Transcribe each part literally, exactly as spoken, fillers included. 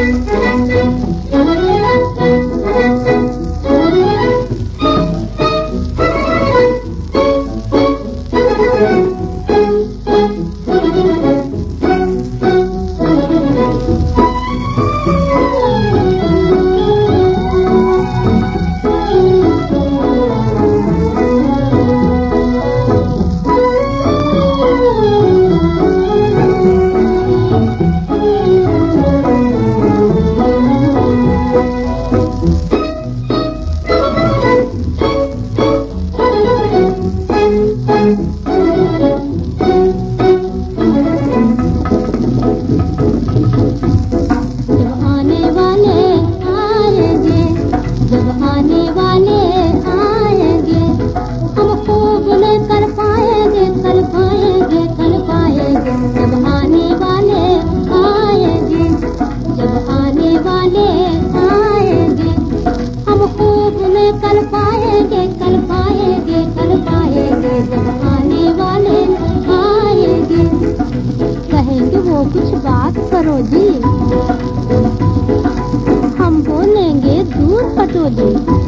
कुछ बात करो जी, हम बोलेंगे दूध पटो जी।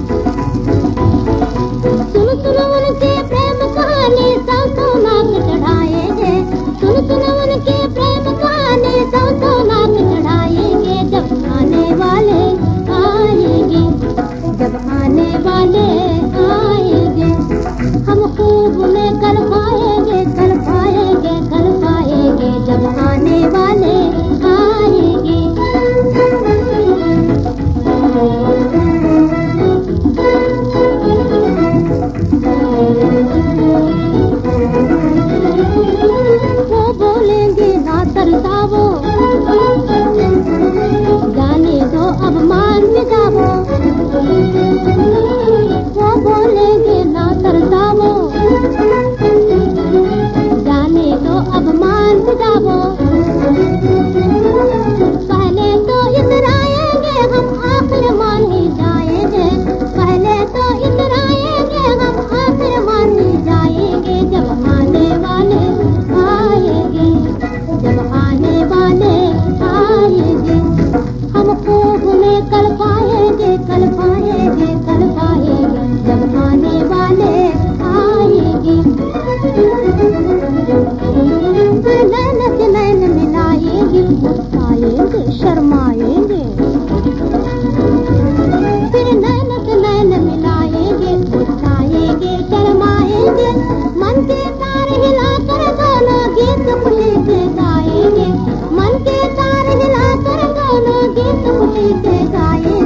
सुनो सुनो उनके प्रेम कहानी सौ सौ नाक चढ़ाएंगे, सुनो सुनो उनके प्रेम कहानी सौ सौ नाक चढ़ाएंगे। जब आने वाले आएंगे, जब आने वाले आएंगे, हम खूब उन्हें कर पाएंगे, कर पाएंगे, कर पाएंगे। जब आने वाले आएंगे, वो बोलेंगे ना तरसावो, जाने दो अब मान जावो। वो बोलेंगे ना तरसावो, जाने दो अब मान जावो। पहले तो इतराएंगे हम आखिर मान ही जाएंगे, पहले तो इतराएंगे हम आखिर मान ही जाएंगे। जब आने वाले आएंगे, जब आने वाले आएंगे, हम खूब उन्हें कर पाएंगे, कर पाएंगे, कर पाएंगे। जब आने वाले आएंगे, नैन से नैन मिलाएंगे, मुस्काएंगे, शर्माएंगे। फिर नैन से नैन मिलाएंगे, मुस्काएंगे, शर्माएंगे। मन के तार हिलाकर दोनों गीत खुशी से गाएंगे, मन के तार हिलाकर दोनों गीत खुशी से गाएंगे।